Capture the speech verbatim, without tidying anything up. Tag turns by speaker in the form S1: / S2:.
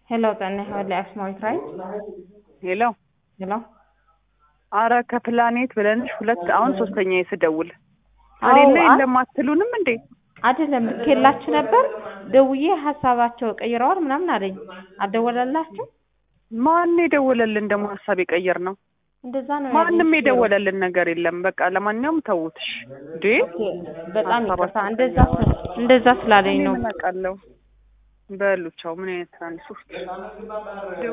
S1: ሄሎ ጤና ይስጥልኝ አክስማዊት ራይት
S2: ሄሎ
S1: ሄሎ
S2: አረ ከፕላኔት ብለንሽ ሁለት አሁን ሶስተኛ ይስደውል ከሌለ የለም አትሉንም እንዴ?
S1: አይደለም ልኬላችሁ ነበር ደውዬ ሐሳባቸው ቀይረዋል ምናምን አለኝ አደወለላችሁ?
S2: ማን የደወለልን ደግሞ ሐሳብ የቀየር ነው?
S1: እንደዛ ነው
S2: ማንንም የደወለልን ነገር የለም። በቃ ለማንኛውም ተውትሽ እንዴ
S1: በጣም ይቅርታ እንደዛ እንደዛ ስላለኝ ነው
S2: በሉቻው ምን አይነት ትራንስፖርት